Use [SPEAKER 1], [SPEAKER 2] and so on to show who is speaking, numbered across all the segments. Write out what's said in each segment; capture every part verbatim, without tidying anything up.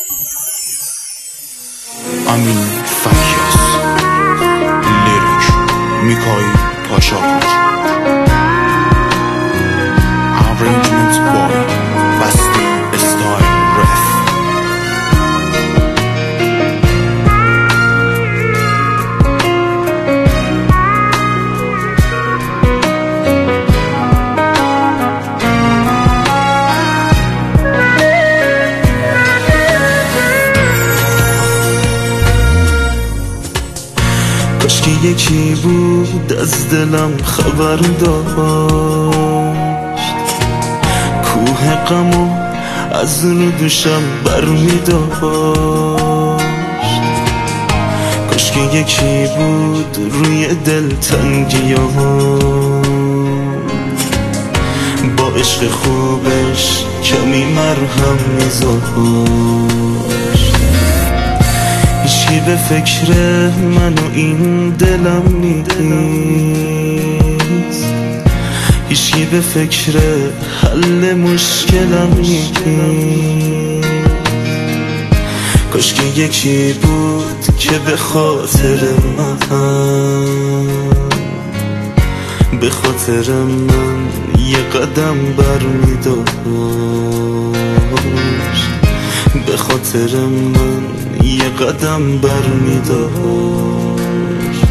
[SPEAKER 1] امین فکیاس، لیریک میکائیل پاشاپور، arrangement boy بسته استایل رف.
[SPEAKER 2] کاشکی یکی بود از دلم خبر داشت، کوه غمو از رو دوشم بر می داشت. کاشکی یکی بود روی دل تنگیام، با عشق خوبش کمی مرهم می زاشت. هیچکی به فکر من و این دلم نیست، هیچکی به فکر حل مشکلم نیست. کاشکی یکی بود که به خاطر من، به خاطر من یه قدم بر می داشت، به خاطر من یه قدم بر می داشت.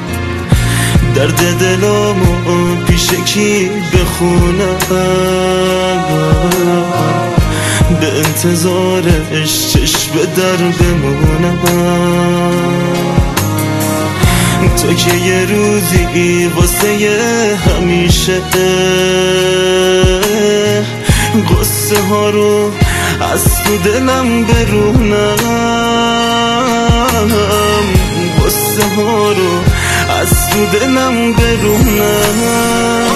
[SPEAKER 2] درد دلامو پیش کی بخونم، به انتظارش چشم به در بمونم. تو که یه روزی واسه همیشه قصه ها رو از تو دلم برونم، قصه ها رو از تو دلم برونم.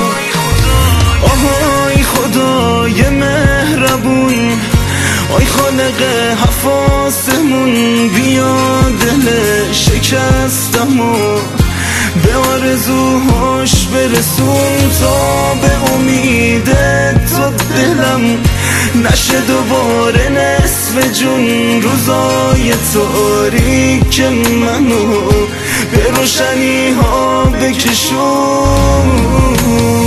[SPEAKER 2] آهای خدای مهربون، آی خالق حفاظمون، بیا دل شکستم و به آرزوهاش برسون، تا به امید تو دلم نشه دوباره نصف جون. روزای تاریک منو به روشنی ها بکشون.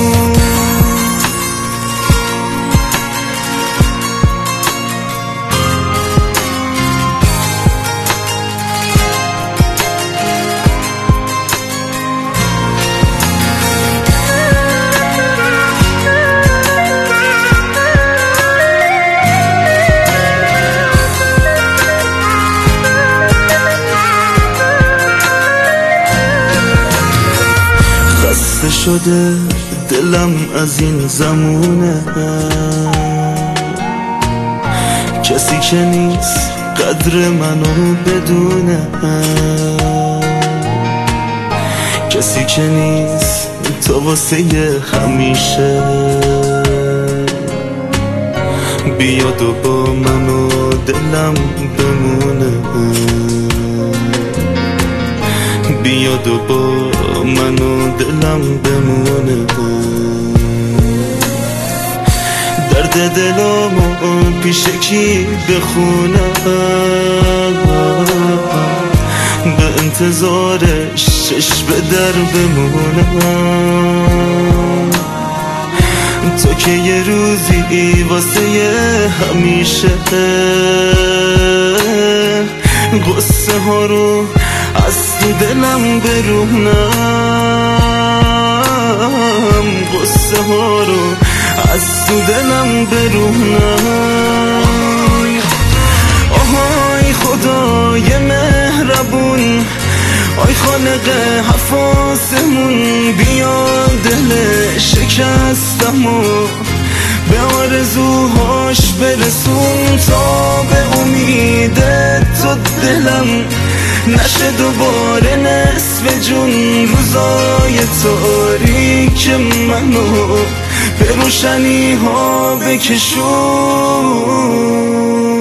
[SPEAKER 2] خسته شده دلم از این زمونه، کسی که نیست قدر منو بدونه، کسی که نیست تو واسه همیشه. بیاد و با منو دلم بمونه، بیاد و با منو دلم بمونه. درد دلامو پیش کی بخونم، به انتظارش چشم به در بمونم. تو که یه روزی واسه همیشه قصه ها رو از تو دلم برونم، قصه ها رو از تو دلم برونم. آهای خدای مهربون، آی خالق حفاظمون، بیا دل شکستم و به آرزوهاش برسون، تا به امید تو دلم نشه دوباره نصف جون. روزای تاریک منو به روشنی ها بکشون.